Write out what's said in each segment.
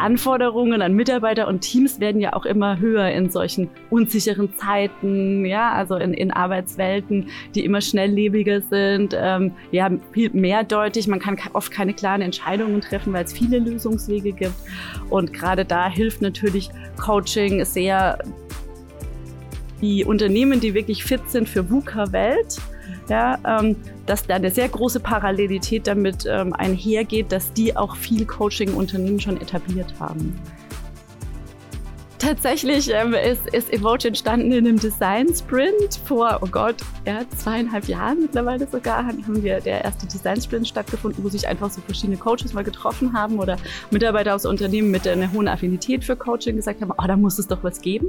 Anforderungen an Mitarbeiter und Teams werden ja auch immer höher in solchen unsicheren Zeiten, ja, also in Arbeitswelten, die immer schnelllebiger sind, viel mehrdeutig. Man kann oft keine klaren Entscheidungen treffen, weil es viele Lösungswege gibt. Und gerade da hilft natürlich Coaching sehr. Die Unternehmen, die wirklich fit sind für VUCA-Welt, ja, dass da eine sehr große Parallelität damit einhergeht, dass die auch viel Coaching-Unternehmen schon etabliert haben. Tatsächlich ist Evoge entstanden in einem Design-Sprint vor, 2,5 Jahren mittlerweile sogar, haben wir der erste Design-Sprint stattgefunden, wo sich einfach so verschiedene Coaches mal getroffen haben oder Mitarbeiter aus Unternehmen mit einer hohen Affinität für Coaching gesagt haben, da muss es doch was geben.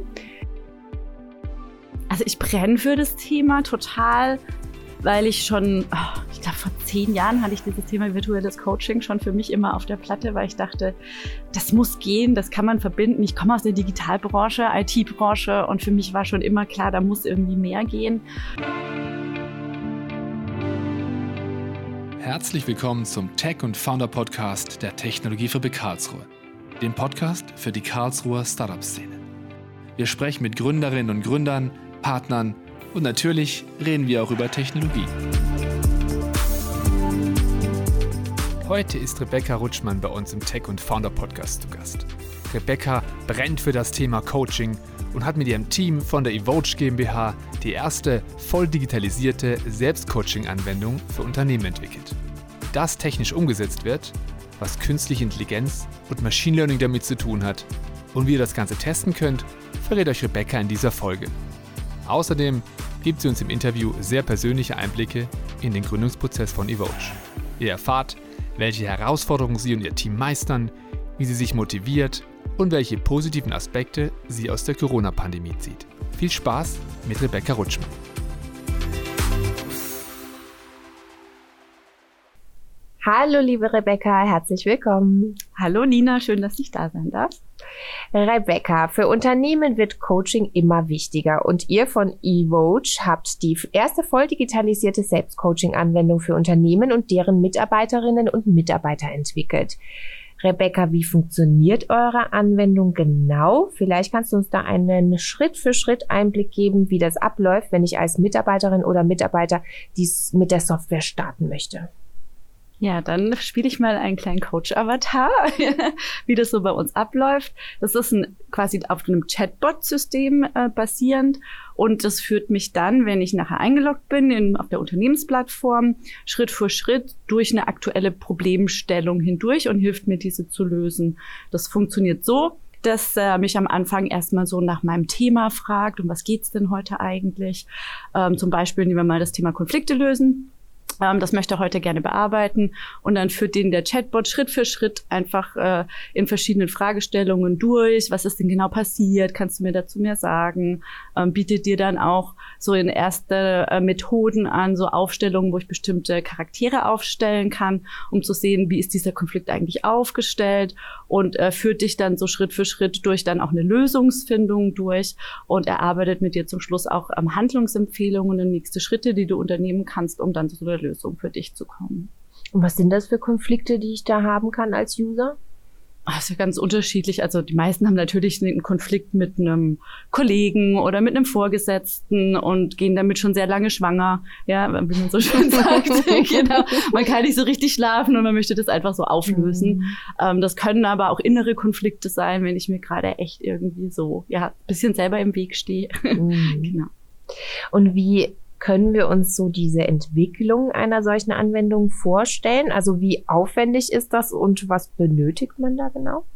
Also ich brenne für das Thema total, weil ich schon, ich glaube vor 10 Jahren hatte ich dieses Thema virtuelles Coaching schon für mich immer auf der Platte, weil ich dachte, das muss gehen, das kann man verbinden. Ich komme aus der Digitalbranche, IT-Branche und für mich war schon immer klar, da muss irgendwie mehr gehen. Herzlich willkommen zum Tech- und Founder-Podcast der Technologiefabrik Karlsruhe, dem Podcast für die Karlsruher Startup-Szene. Wir sprechen mit Gründerinnen und Gründern, Partnern und natürlich reden wir auch über Technologie. Heute ist Rebecca Rutschmann bei uns im Tech- und Founder-Podcast zu Gast. Rebecca brennt für das Thema Coaching und hat mit ihrem Team von der Evoge GmbH die erste voll digitalisierte Selbstcoaching-Anwendung für Unternehmen entwickelt. Wie das technisch umgesetzt wird, was künstliche Intelligenz und Machine Learning damit zu tun hat und wie ihr das Ganze testen könnt, verrät euch Rebecca in dieser Folge. Außerdem gibt sie uns im Interview sehr persönliche Einblicke in den Gründungsprozess von Evoge. Ihr erfahrt, welche Herausforderungen sie und ihr Team meistern, wie sie sich motiviert und welche positiven Aspekte sie aus der Corona-Pandemie zieht. Viel Spaß mit Rebecca Rutschmann. Hallo liebe Rebecca, herzlich willkommen. Hallo Nina, schön, dass ich da sein darf. Rebecca, für Unternehmen wird Coaching immer wichtiger und ihr von Evoge habt die erste voll digitalisierte Selbstcoaching-Anwendung für Unternehmen und deren Mitarbeiterinnen und Mitarbeiter entwickelt. Rebecca, wie funktioniert eure Anwendung genau? Vielleicht kannst du uns da einen Schritt-für-Schritt-Einblick geben, wie das abläuft, wenn ich als Mitarbeiterin oder Mitarbeiter dies mit der Software starten möchte. Ja, dann spiele ich mal einen kleinen Coach-Avatar, wie das so bei uns abläuft. Das ist quasi auf einem Chatbot-System basierend und das führt mich dann, wenn ich nachher eingeloggt bin auf der Unternehmensplattform, Schritt für Schritt durch eine aktuelle Problemstellung hindurch und hilft mir, diese zu lösen. Das funktioniert so, dass mich am Anfang erstmal so nach meinem Thema fragt, um was geht's denn heute eigentlich? Zum Beispiel nehmen wir mal das Thema Konflikte lösen. Das möchte er heute gerne bearbeiten und dann führt den der Chatbot Schritt für Schritt einfach in verschiedenen Fragestellungen durch. Was ist denn genau passiert? Kannst du mir dazu mehr sagen? Bietet dir dann auch so in erste Methoden an, so Aufstellungen, wo ich bestimmte Charaktere aufstellen kann, um zu sehen, wie ist dieser Konflikt eigentlich aufgestellt und führt dich dann so Schritt für Schritt durch dann auch eine Lösungsfindung durch und erarbeitet mit dir zum Schluss auch Handlungsempfehlungen und nächste Schritte, die du unternehmen kannst, um dann zu einer Lösung für dich zu kommen. Und was sind das für Konflikte, die ich da haben kann als User? Das ist ja ganz unterschiedlich. Also die meisten haben natürlich einen Konflikt mit einem Kollegen oder mit einem Vorgesetzten und gehen damit schon sehr lange schwanger. Ja, wie man so schön sagt. Genau. Man kann nicht so richtig schlafen und man möchte das einfach so auflösen. Das können aber auch innere Konflikte sein, wenn ich mir gerade echt irgendwie so, ein bisschen selber im Weg stehe. Genau. Und wie können wir uns so diese Entwicklung einer solchen Anwendung vorstellen? Also wie aufwendig ist das und was benötigt man da genau?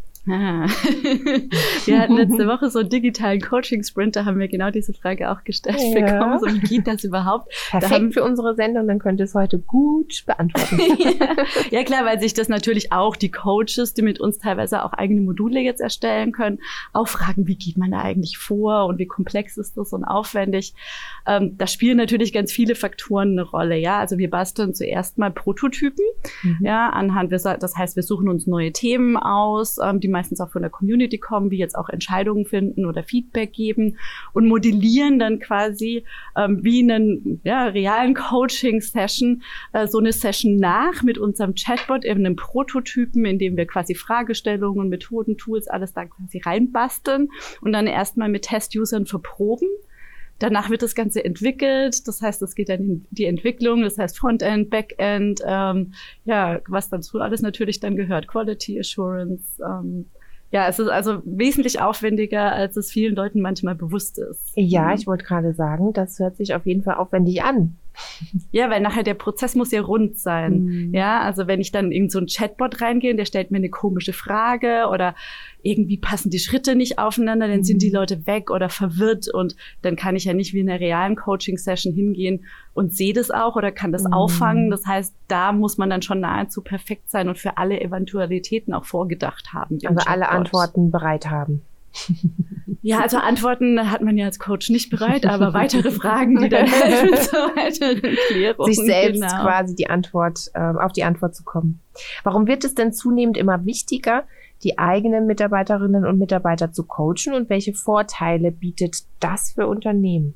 Wir hatten letzte Woche so einen digitalen Coaching-Sprint, da haben wir genau diese Frage auch gestellt bekommen. So, wie geht das überhaupt? Perfekt für unsere Sendung, dann könnt ihr es heute gut beantworten. Ja klar, weil sich das natürlich auch die Coaches, die mit uns teilweise auch eigene Module jetzt erstellen können, auch fragen, wie geht man da eigentlich vor und wie komplex ist das und aufwendig. Da spielen natürlich ganz viele Faktoren eine Rolle. Ja, also wir basteln zuerst mal Prototypen, ja, das heißt, wir suchen uns neue Themen aus, die meistens auch von der Community kommen, wie jetzt auch Entscheidungen finden oder Feedback geben und modellieren dann quasi wie einen realen Coaching-Session so eine Session nach mit unserem Chatbot, eben einem Prototypen, in dem wir quasi Fragestellungen, Methoden, Tools, alles da quasi reinbasteln und dann erstmal mit Test-Usern verproben. Danach wird das Ganze entwickelt, das heißt, es geht dann in die Entwicklung, das heißt Frontend, Backend, was dazu alles natürlich dann gehört, Quality Assurance. Es ist also wesentlich aufwendiger, als es vielen Leuten manchmal bewusst ist. Ja, ich wollte gerade sagen, das hört sich auf jeden Fall aufwendig an. Ja, weil nachher der Prozess muss ja rund sein. Ja, also wenn ich dann in so ein Chatbot reingehe, der stellt mir eine komische Frage oder irgendwie passen die Schritte nicht aufeinander, dann sind die Leute weg oder verwirrt und dann kann ich ja nicht wie in einer realen Coaching-Session hingehen und sehe das auch oder kann das auffangen. Das heißt, da muss man dann schon nahezu perfekt sein und für alle Eventualitäten auch vorgedacht haben. Also alle Antworten bereit haben. Ja, also Antworten hat man ja als Coach nicht bereit, aber weitere Fragen, die dann helfen zur weiteren Klärung. Sich selbst quasi auf die Antwort zu kommen. Warum wird es denn zunehmend immer wichtiger, die eigenen Mitarbeiterinnen und Mitarbeiter zu coachen und welche Vorteile bietet das für Unternehmen?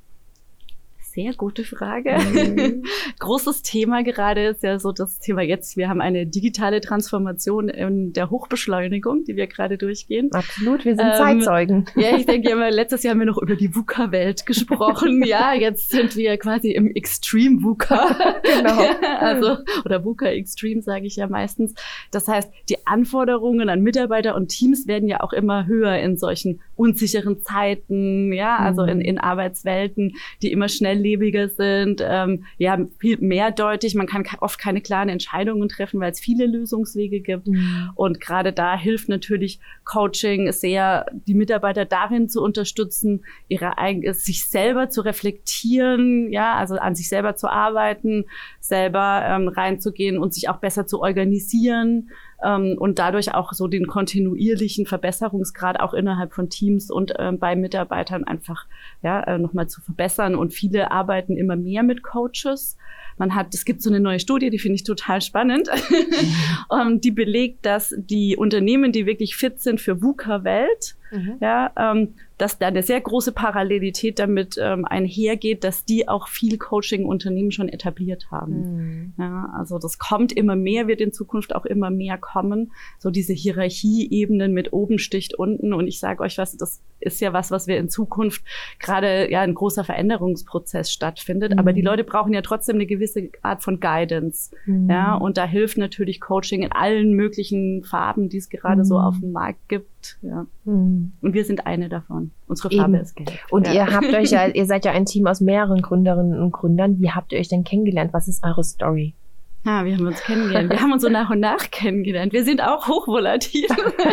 Sehr gute Frage. Großes Thema gerade ist ja so das Thema jetzt. Wir haben eine digitale Transformation in der Hochbeschleunigung, die wir gerade durchgehen. Absolut, wir sind Zeitzeugen. Ja, ich denke immer, letztes Jahr haben wir noch über die VUCA-Welt gesprochen. Ja, jetzt sind wir quasi im Extreme VUCA. Genau. Oder VUCA Extreme sage ich ja meistens. Das heißt, die Anforderungen an Mitarbeiter und Teams werden ja auch immer höher in solchen unsicheren Zeiten, in Arbeitswelten, die immer schnelllebiger sind, viel mehrdeutig. Man kann oft keine klaren Entscheidungen treffen, weil es viele Lösungswege gibt. Und gerade da hilft natürlich Coaching sehr, die Mitarbeiter darin zu unterstützen, sich selber zu reflektieren, also an sich selber zu arbeiten, selber reinzugehen und sich auch besser zu organisieren. Und dadurch auch so den kontinuierlichen Verbesserungsgrad auch innerhalb von Teams und bei Mitarbeitern einfach nochmal zu verbessern. Und viele arbeiten immer mehr mit Coaches. Es gibt so eine neue Studie, die finde ich total spannend, die belegt, dass die Unternehmen, die wirklich fit sind für VUCA-Welt, dass da eine sehr große Parallelität damit einhergeht, dass die auch viel Coaching-Unternehmen schon etabliert haben. Ja, also das kommt immer mehr, wird in Zukunft auch immer mehr kommen. So diese Hierarchieebenen mit oben sticht unten. Und ich sage euch das ist ja was wir in Zukunft gerade ein großer Veränderungsprozess stattfindet. Aber die Leute brauchen ja trotzdem eine gewisse Art von Guidance. Ja, und da hilft natürlich Coaching in allen möglichen Farben, die es gerade so auf dem Markt gibt. Ja. Und wir sind eine davon. Unsere Farbe ist gelb. Und ihr seid ja ein Team aus mehreren Gründerinnen und Gründern. Wie habt ihr euch denn kennengelernt? Was ist eure Story? Ja, wir haben uns kennengelernt. Wir haben uns so nach und nach kennengelernt. Wir sind auch hochvolatil.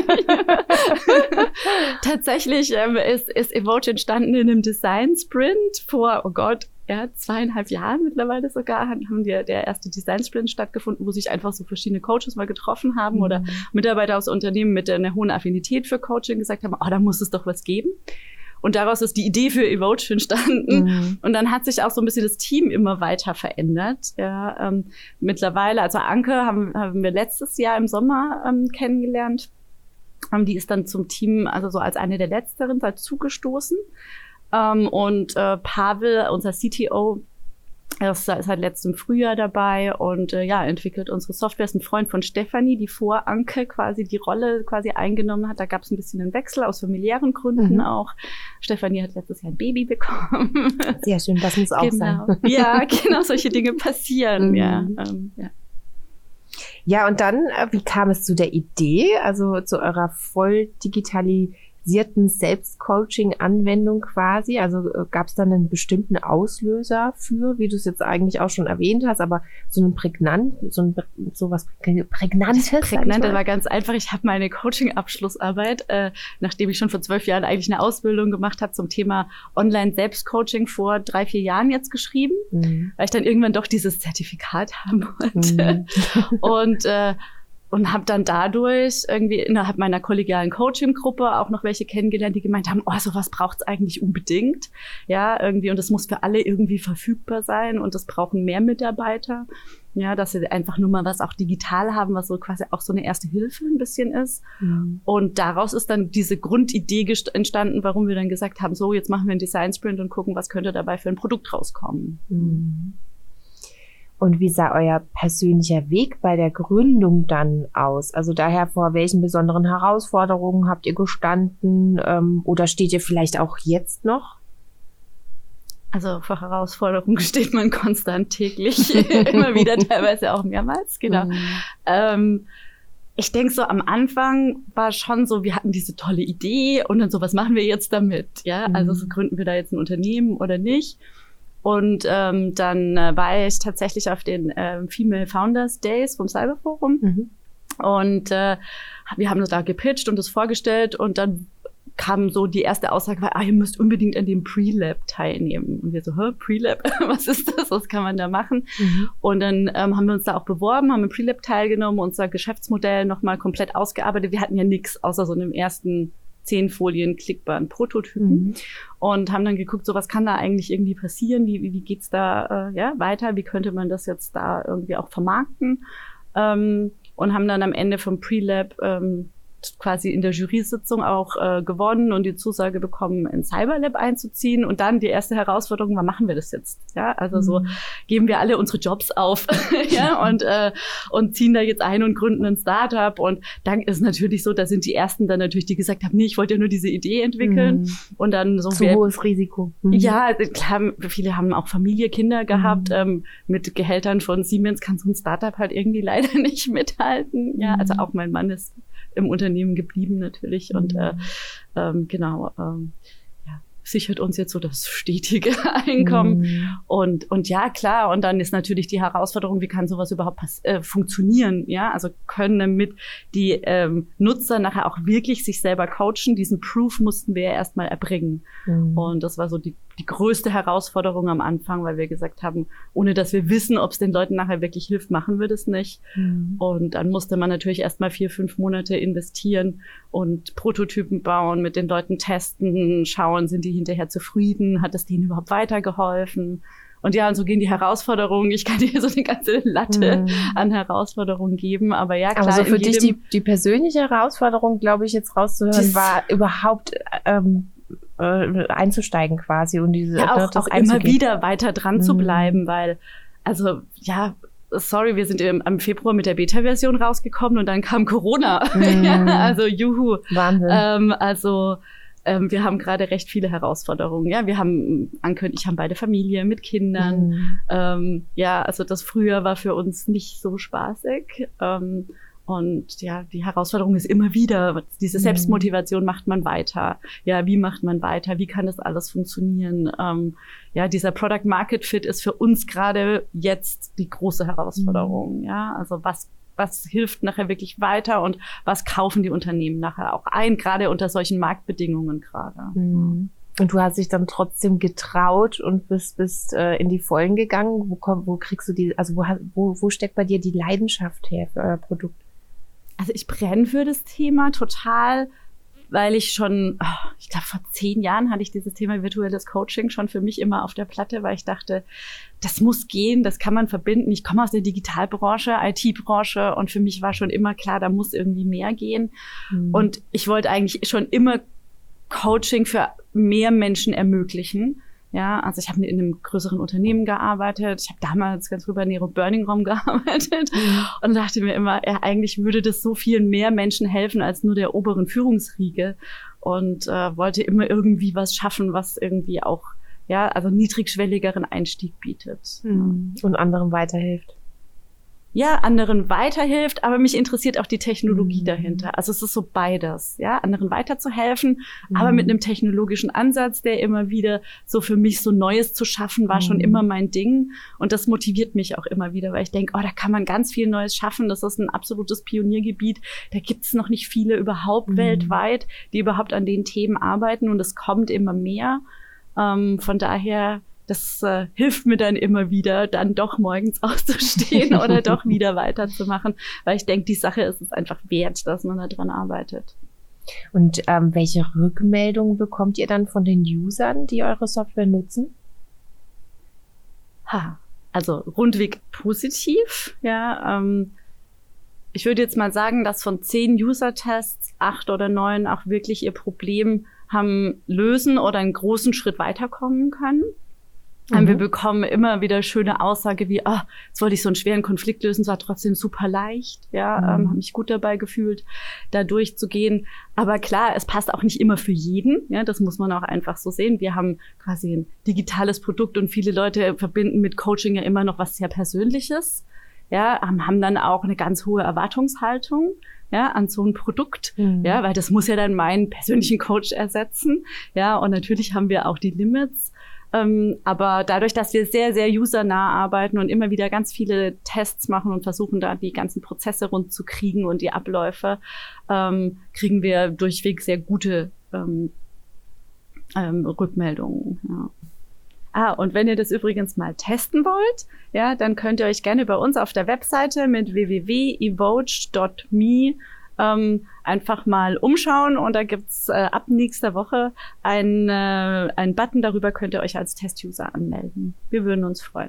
Tatsächlich ist Evoge entstanden in einem Design-Sprint vor, 2,5 Jahren mittlerweile sogar, haben der erste Design-Sprint stattgefunden, wo sich einfach so verschiedene Coaches mal getroffen haben oder Mitarbeiter aus Unternehmen mit einer hohen Affinität für Coaching gesagt haben, da muss es doch was geben. Und daraus ist die Idee für Evoge entstanden. Und dann hat sich auch so ein bisschen das Team immer weiter verändert. Ja, mittlerweile, also Anke haben wir letztes Jahr im Sommer kennengelernt. Die ist dann zum Team, also so als eine der Letzteren, dazugestoßen. Und Pavel, unser CTO, ist seit letztem Frühjahr dabei und entwickelt unsere Software. Ist ein Freund von Stefanie, die vor Anke quasi die Rolle quasi eingenommen hat. Da gab es ein bisschen einen Wechsel aus familiären Gründen auch. Stefanie hat letztes Jahr ein Baby bekommen. Sehr schön, das muss auch sein. Ja, genau, solche Dinge passieren. Ja, und dann, wie kam es zu der Idee, also zu eurer voll digitalisierten Selbstcoaching-Anwendung quasi? Also gab es dann einen bestimmten Auslöser für, wie du es jetzt eigentlich auch schon erwähnt hast, aber so was Prägnantes? Prägnant, war ganz einfach. Ich habe meine Coaching-Abschlussarbeit, nachdem ich schon vor 12 Jahren eigentlich eine Ausbildung gemacht habe zum Thema Online-Selbstcoaching vor 3-4 Jahren jetzt geschrieben, weil ich dann irgendwann doch dieses Zertifikat haben wollte. Und habe dann dadurch irgendwie innerhalb meiner kollegialen Coaching-Gruppe auch noch welche kennengelernt, die gemeint haben, sowas braucht's eigentlich unbedingt. Ja, irgendwie, und das muss für alle irgendwie verfügbar sein und das brauchen mehr Mitarbeiter. Ja, dass sie einfach nur mal was auch digital haben, was so quasi auch so eine erste Hilfe ein bisschen ist. Und daraus ist dann diese Grundidee entstanden, warum wir dann gesagt haben, so, jetzt machen wir einen Design Sprint und gucken, was könnte dabei für ein Produkt rauskommen. Und wie sah euer persönlicher Weg bei der Gründung dann aus? Also daher, vor welchen besonderen Herausforderungen habt ihr gestanden? Oder steht ihr vielleicht auch jetzt noch? Also vor Herausforderungen steht man konstant täglich, immer wieder, teilweise auch mehrmals, genau. Ich denke so, am Anfang war schon so, wir hatten diese tolle Idee und dann so, was machen wir jetzt damit? Ja, also so gründen wir da jetzt ein Unternehmen oder nicht? Und dann war ich tatsächlich auf den Female Founders Days vom Cyberforum und wir haben das da gepitcht und das vorgestellt und dann kam so die erste Aussage, war, ihr müsst unbedingt an dem Pre-Lab teilnehmen. Und wir so, Pre-Lab, was ist das? Was kann man da machen? Und dann haben wir uns da auch beworben, haben im Pre-Lab teilgenommen, unser Geschäftsmodell nochmal komplett ausgearbeitet. Wir hatten ja nichts außer so einem ersten 10 Folien klickbaren Prototypen und haben dann geguckt, so was kann da eigentlich irgendwie passieren? Wie geht's da weiter? Wie könnte man das jetzt da irgendwie auch vermarkten? Und haben dann am Ende vom Pre-Lab quasi in der Jury-Sitzung auch gewonnen und die Zusage bekommen, in Cyberlab einzuziehen. Und dann die erste Herausforderung, wann machen wir das jetzt? Ja, also so geben wir alle unsere Jobs auf und ziehen da jetzt ein und gründen ein Startup. Und dann ist natürlich so, da sind die Ersten dann natürlich, die gesagt haben, nee, ich wollte ja nur diese Idee entwickeln. Und dann so zu hohes Risiko. Ja, klar, viele haben auch Familie, Kinder gehabt. Mit Gehältern von Siemens kann so ein Startup halt irgendwie leider nicht mithalten. Ja, also auch mein Mann ist im Unternehmen geblieben natürlich und sichert uns jetzt so das stetige Einkommen und ja, klar, und dann ist natürlich die Herausforderung, wie kann sowas überhaupt funktionieren, ja, also können damit die Nutzer nachher auch wirklich sich selber coachen, diesen Proof mussten wir ja erstmal erbringen und das war so die größte Herausforderung am Anfang, weil wir gesagt haben, ohne dass wir wissen, ob es den Leuten nachher wirklich hilft, machen wir das nicht. Und dann musste man natürlich erstmal 4-5 Monate investieren und Prototypen bauen, mit den Leuten testen, schauen, sind die hinterher zufrieden, hat es denen überhaupt weitergeholfen? Und ja, und so gehen die Herausforderungen. Ich kann dir so eine ganze Latte an Herausforderungen geben, aber ja, klar. Also für dich die persönliche Herausforderung, glaube ich, jetzt rauszuhören, war überhaupt einzusteigen quasi und diese auch immer wieder weiter dran zu bleiben, weil, also ja, sorry, wir sind im Februar mit der Beta-Version rausgekommen und dann kam Corona. Ja, also juhu. Wahnsinn. Wir haben gerade recht viele Herausforderungen. Ja, wir haben angekündigt, ich habe beide Familie mit Kindern. Also das Frühjahr war für uns nicht so spaßig. Und ja, die Herausforderung ist immer wieder, diese Selbstmotivation, macht man weiter? Ja, wie macht man weiter? Wie kann das alles funktionieren? Dieser Product Market Fit ist für uns gerade jetzt die große Herausforderung. Ja, also was hilft nachher wirklich weiter und was kaufen die Unternehmen nachher auch ein, gerade unter solchen Marktbedingungen gerade. Und du hast dich dann trotzdem getraut und bist in die Vollen gegangen. Wo kriegst du wo steckt bei dir die Leidenschaft her für euer Produkt? Also ich brenne für das Thema total, weil ich schon, ich glaube vor 10 Jahren hatte ich dieses Thema virtuelles Coaching schon für mich immer auf der Platte, weil ich dachte, das muss gehen, das kann man verbinden. Ich komme aus der Digitalbranche, IT-Branche und für mich war schon immer klar, da muss irgendwie mehr gehen. Und ich wollte eigentlich schon immer Coaching für mehr Menschen ermöglichen. Ja, also ich habe in einem größeren Unternehmen gearbeitet. Ich habe damals ganz früh bei Nero Burning Raum gearbeitet und dachte mir immer, eigentlich würde das so vielen mehr Menschen helfen als nur der oberen Führungsriege und wollte immer irgendwie was schaffen, was irgendwie auch, also niedrigschwelligeren Einstieg bietet. Und anderen weiterhilft. Ja, anderen weiterhilft, aber mich interessiert auch die Technologie dahinter. Also es ist so beides, anderen weiterzuhelfen, aber mit einem technologischen Ansatz, der immer wieder so für mich so Neues zu schaffen, war schon immer mein Ding. Und das motiviert mich auch immer wieder, weil ich denke, da kann man ganz viel Neues schaffen. Das ist ein absolutes Pioniergebiet. Da gibt es noch nicht viele überhaupt weltweit, die überhaupt an den Themen arbeiten und es kommt immer mehr. Von daher, das hilft mir dann immer wieder, dann doch morgens aufzustehen oder doch wieder weiterzumachen, weil ich denke, die Sache ist es einfach wert, dass man da dran arbeitet. Und welche Rückmeldungen bekommt ihr dann von den Usern, die eure Software nutzen? also rundweg positiv, ja. Ich würde jetzt mal sagen, dass von 10 User-Tests 8 oder 9 auch wirklich ihr Problem haben lösen oder einen großen Schritt weiterkommen können. Wir bekommen immer wieder schöne Aussage wie, jetzt wollte ich so einen schweren Konflikt lösen, es war trotzdem super leicht, ja, habe mich gut dabei gefühlt, da durchzugehen. Aber klar, es passt auch nicht immer für jeden, ja, das muss man auch einfach so sehen. Wir haben quasi ein digitales Produkt und viele Leute verbinden mit Coaching ja immer noch was sehr Persönliches, ja, haben dann auch eine ganz hohe Erwartungshaltung, ja, an so ein Produkt, ja, weil das muss ja dann meinen persönlichen Coach ersetzen, ja, und natürlich haben wir auch die Limits, aber dadurch, dass wir sehr, sehr usernah arbeiten und immer wieder ganz viele Tests machen und versuchen, da die ganzen Prozesse rund zu kriegen und die Abläufe, kriegen wir durchweg sehr gute Rückmeldungen, ja. Und wenn ihr das übrigens mal testen wollt, ja, dann könnt ihr euch gerne bei uns auf der Webseite mit www.evoach.me einfach mal umschauen und da gibt's ab nächster Woche einen Button, darüber könnt ihr euch als Test-User anmelden. Wir würden uns freuen.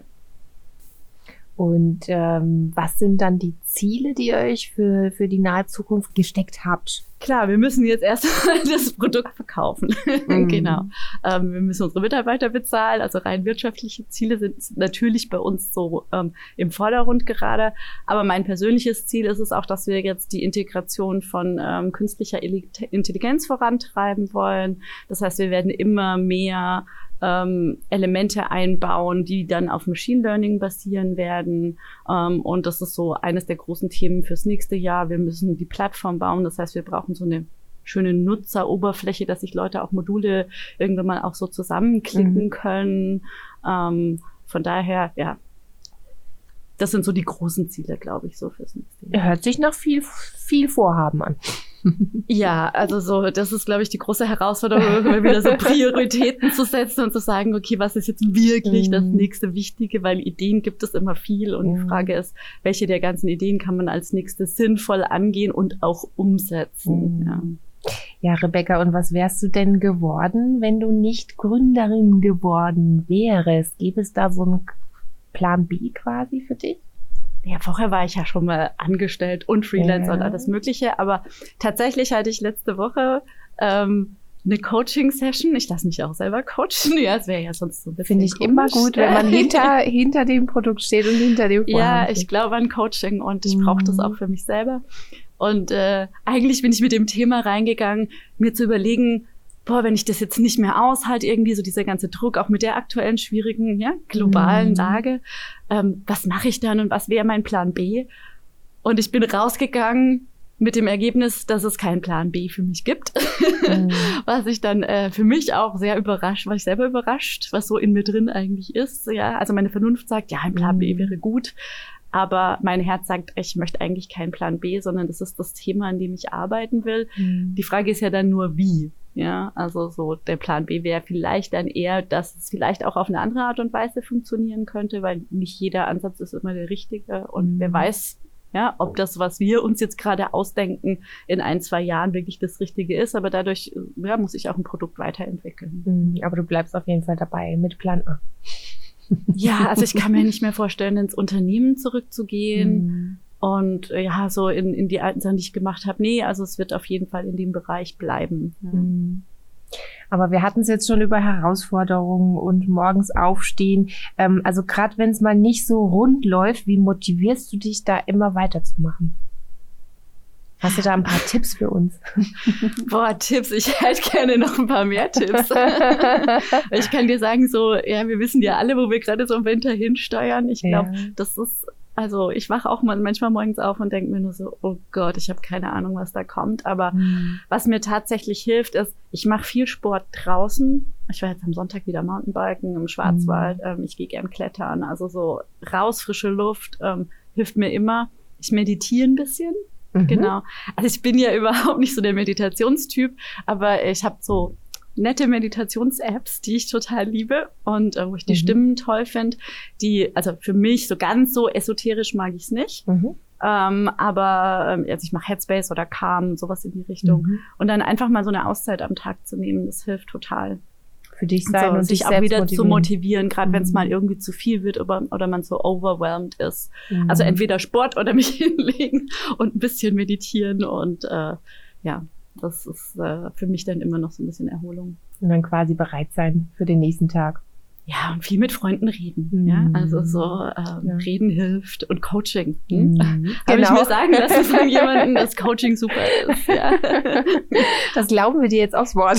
Und was sind dann die Ziele, die ihr euch für die nahe Zukunft gesteckt habt? Klar, wir müssen jetzt erstmal das Produkt verkaufen. Genau. Wir müssen unsere Mitarbeiter bezahlen. Also rein wirtschaftliche Ziele sind natürlich bei uns so im Vordergrund gerade. Aber mein persönliches Ziel ist es auch, dass wir jetzt die Integration von künstlicher Intelligenz vorantreiben wollen. Das heißt, wir werden immer mehr Elemente einbauen, die dann auf Machine Learning basieren werden. Und das ist so eines der großen Themen fürs nächste Jahr. Wir müssen die Plattform bauen. Das heißt, wir brauchen so eine schöne Nutzeroberfläche, dass sich Leute auch Module irgendwann mal auch so zusammenklicken können. Von daher, ja, das sind so die großen Ziele, glaube ich, so fürs nächste Jahr. Hört sich nach viel Vorhaben an. Ja, also so, das ist, glaube ich, die große Herausforderung, immer wieder so Prioritäten zu setzen und zu sagen, okay, was ist jetzt wirklich das nächste Wichtige, weil Ideen gibt es immer viel und die Frage ist, welche der ganzen Ideen kann man als nächstes sinnvoll angehen und auch umsetzen. Ja, Rebecca, und was wärst du denn geworden, wenn du nicht Gründerin geworden wärst? Gäbe es da so einen Plan B quasi für dich? Ja, vorher war ich ja schon mal angestellt und Freelancer und alles Mögliche, aber tatsächlich hatte ich letzte Woche eine Coaching-Session. Ich lasse mich auch selber coachen. Ja, es wäre ja sonst so ein bisschen Finde ich komisch. immer gut, wenn man hinter dem Produkt steht und hinter dem Vorhaben Ja, steht. ich glaube an Coaching und ich brauche das auch für mich selber. Und eigentlich bin ich mit dem Thema reingegangen, mir zu überlegen, wenn ich das jetzt nicht mehr aushalte, irgendwie so dieser ganze Druck, auch mit der aktuellen schwierigen, globalen Lage, was mache ich dann und was wäre mein Plan B? Und ich bin rausgegangen mit dem Ergebnis, dass es keinen Plan B für mich gibt, was ich dann für mich auch sehr überrascht, war ich selber überrascht, was so in mir drin eigentlich ist. Ja, also meine Vernunft sagt, ja, ein Plan B wäre gut. Aber mein Herz sagt, ich möchte eigentlich keinen Plan B, sondern das ist das Thema, an dem ich arbeiten will. Die Frage ist ja dann nur, wie. Ja, also so der Plan B wäre vielleicht dann eher, dass es vielleicht auch auf eine andere Art und Weise funktionieren könnte, weil nicht jeder Ansatz ist immer der richtige. Und wer weiß, ja, ob das, was wir uns jetzt gerade ausdenken, in 1-2 Jahren wirklich das Richtige ist. Aber dadurch muss ich auch ein Produkt weiterentwickeln. Aber du bleibst auf jeden Fall dabei mit Plan A. Ja, also ich kann mir nicht mehr vorstellen, ins Unternehmen zurückzugehen. Und ja, so in die alten Sachen, die ich gemacht habe. Nee, also es wird auf jeden Fall in dem Bereich bleiben. Ja. Aber wir hatten es jetzt schon über Herausforderungen und morgens aufstehen. Also gerade wenn es mal nicht so rund läuft, wie motivierst du dich da immer weiterzumachen? Hast du da ein paar Tipps für uns? Tipps. Ich hätte gerne noch ein paar mehr Tipps. Ich kann dir sagen, so, ja, wir wissen ja alle, wo wir gerade so im Winter hinsteuern. Ich glaube, das ist, also ich wache auch manchmal morgens auf und denke mir nur so, oh Gott, ich habe keine Ahnung, was da kommt. Aber was mir tatsächlich hilft, ist, ich mache viel Sport draußen. Ich war jetzt am Sonntag wieder Mountainbiken im Schwarzwald. Ich gehe gern klettern. Also so raus, frische Luft hilft mir immer. Ich meditiere ein bisschen. Genau. Also ich bin ja überhaupt nicht so der Meditationstyp, aber ich habe so nette Meditations-Apps, die ich total liebe und wo ich die Stimmen toll finde. Also für mich so ganz so esoterisch mag ich es nicht. Aber also ich mache Headspace oder Calm, sowas in die Richtung. Und dann einfach mal so eine Auszeit am Tag zu nehmen, das hilft total. für dich sein so, und sich dich auch wieder zu motivieren, gerade wenn es Mhm. mal irgendwie zu viel wird oder man so overwhelmed ist. Also entweder Sport oder mich hinlegen und ein bisschen meditieren und das ist für mich dann immer noch so ein bisschen Erholung. Und dann quasi bereit sein für den nächsten Tag. Ja, und viel mit Freunden reden. Mhm. Ja, also so Ja. Reden hilft und Coaching. Mhm. Habe ich mir sagen lassen von jemandem, dass Coaching super ist. Ja. Das glauben wir dir jetzt aufs Wort.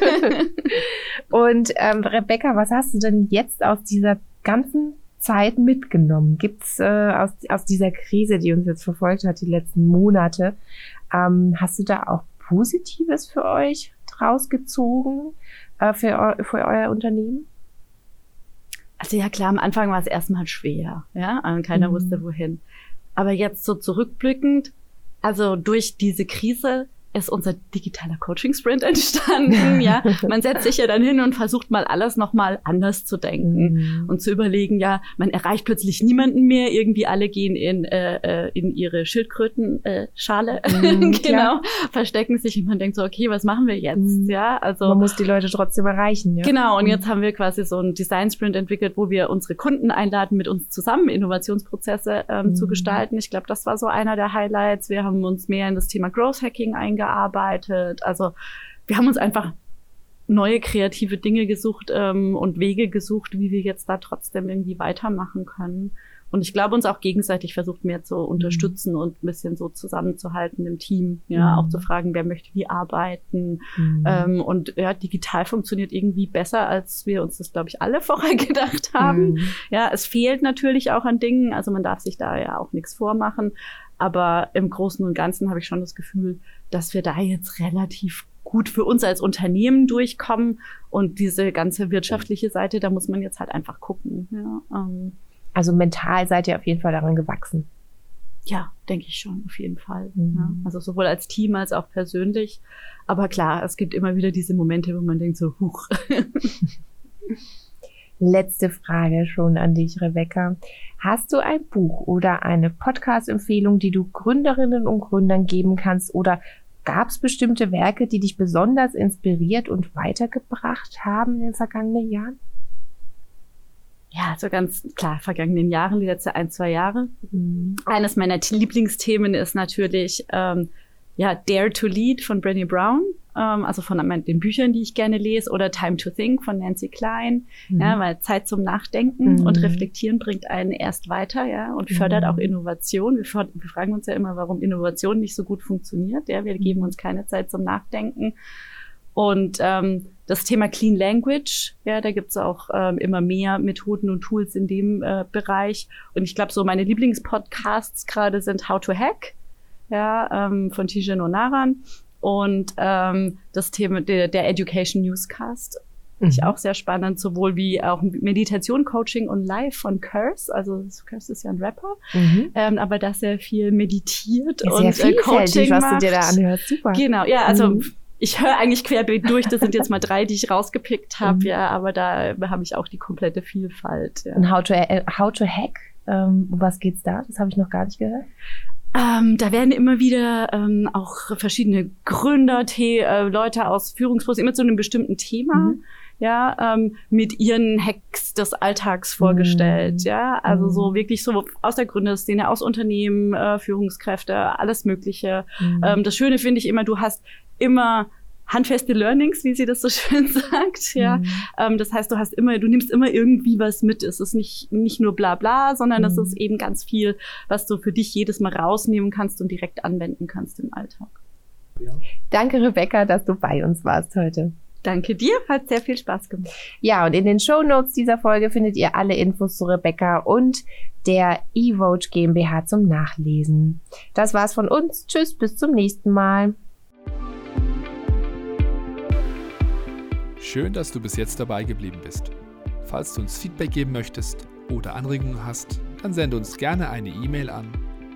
Und Rebecca, was hast du denn jetzt aus dieser ganzen Zeit mitgenommen? Gibt's aus dieser Krise, die uns jetzt verfolgt hat, die letzten Monate, hast du da auch Positives für euch draus gezogen, für euer Unternehmen? Also ja klar, am Anfang war es erstmal schwer, ja, keiner wusste wohin. Aber jetzt so zurückblickend, also durch diese Krise ist unser digitaler Coaching-Sprint entstanden, ja. Man setzt sich ja dann hin und versucht mal alles nochmal anders zu denken und zu überlegen, ja, man erreicht plötzlich niemanden mehr, irgendwie alle gehen in ihre Schildkrötenschale, genau, verstecken sich und man denkt so, okay, was machen wir jetzt, ja, also. Man muss die Leute trotzdem erreichen, ja. Genau, und jetzt haben wir quasi so einen Design-Sprint entwickelt, wo wir unsere Kunden einladen, mit uns zusammen Innovationsprozesse zu gestalten. Ich glaube, das war so einer der Highlights. Wir haben uns mehr in das Thema Growth Hacking eingearbeitet. Also wir haben uns einfach neue kreative Dinge gesucht und Wege gesucht, wie wir jetzt da trotzdem irgendwie weitermachen können. Und ich glaube, uns auch gegenseitig versucht, mehr zu unterstützen und ein bisschen so zusammenzuhalten im Team. Ja, auch zu fragen, wer möchte wie arbeiten. Und ja, digital funktioniert irgendwie besser, als wir uns das, glaube ich, alle vorher gedacht haben. Ja, es fehlt natürlich auch an Dingen. Also man darf sich da ja auch nichts vormachen. Aber im Großen und Ganzen habe ich schon das Gefühl, dass wir da jetzt relativ gut für uns als Unternehmen durchkommen. Und diese ganze wirtschaftliche Seite, da muss man jetzt halt einfach gucken. Ja, also mental seid ihr auf jeden Fall daran gewachsen. Ja, denke ich schon, auf jeden Fall. Ja, also sowohl als Team als auch persönlich. Aber klar, es gibt immer wieder diese Momente, wo man denkt so, huch. Letzte Frage schon an dich, Rebecca. Hast du ein Buch oder eine Podcast-Empfehlung, die du Gründerinnen und Gründern geben kannst? Oder gab es bestimmte Werke, die dich besonders inspiriert und weitergebracht haben in den vergangenen Jahren? Ja, so ganz klar, vergangenen Jahren, die letzten 1-2 Jahre. Eines meiner Lieblingsthemen ist natürlich Dare to Lead von Brené Brown, also von den Büchern, die ich gerne lese, oder Time to Think von Nancy Klein, ja, weil Zeit zum Nachdenken und Reflektieren bringt einen erst weiter, ja, und fördert auch Innovation. Wir fragen uns ja immer, warum Innovation nicht so gut funktioniert, ja, wir geben uns keine Zeit zum Nachdenken. Und das Thema Clean Language, ja, da gibt's auch immer mehr Methoden und Tools in dem Bereich. Und ich glaube, so meine Lieblingspodcasts gerade sind How to Hack, ja, von Tijen Onaran, und das Thema der Education Newscast. Ich auch sehr spannend, sowohl wie auch Meditation, Coaching und Live von Curse. Also Curse ist ja ein Rapper, aber das sehr viel meditiert ja, und Coaching was macht. Du dir da anhörst. Super. Genau, ja, also ich höre eigentlich querbeet durch. Das sind jetzt mal 3, die ich rausgepickt habe, ja, aber da habe ich auch die komplette Vielfalt. Ja. Und How to Hack, um was geht's da? Das habe ich noch gar nicht gehört. Da werden immer wieder auch verschiedene Gründer, Leute aus Führungspositionen immer zu einem bestimmten Thema, mit ihren Hacks des Alltags vorgestellt, ja, also so wirklich so aus der Gründerszene, aus Unternehmen, Führungskräfte, alles Mögliche. Das Schöne finde ich immer, du hast immer handfeste Learnings, wie sie das so schön sagt, ja. Das heißt, du nimmst immer irgendwie was mit. Es ist nicht nur bla bla, sondern es ist eben ganz viel, was du für dich jedes Mal rausnehmen kannst und direkt anwenden kannst im Alltag. Ja. Danke, Rebecca, dass du bei uns warst heute. Danke dir, hat sehr viel Spaß gemacht. Ja, und in den Shownotes dieser Folge findet ihr alle Infos zu Rebecca und der eVoach GmbH zum Nachlesen. Das war's von uns. Tschüss, bis zum nächsten Mal. Schön, dass du bis jetzt dabei geblieben bist. Falls du uns Feedback geben möchtest oder Anregungen hast, dann sende uns gerne eine E-Mail an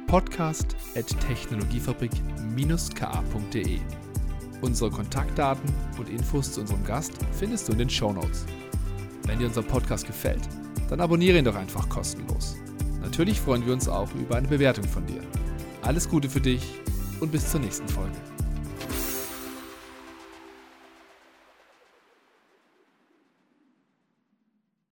podcast@technologiefabrik-ka.de. Unsere Kontaktdaten und Infos zu unserem Gast findest du in den Shownotes. Wenn dir unser Podcast gefällt, dann abonniere ihn doch einfach kostenlos. Natürlich freuen wir uns auch über eine Bewertung von dir. Alles Gute für dich und bis zur nächsten Folge.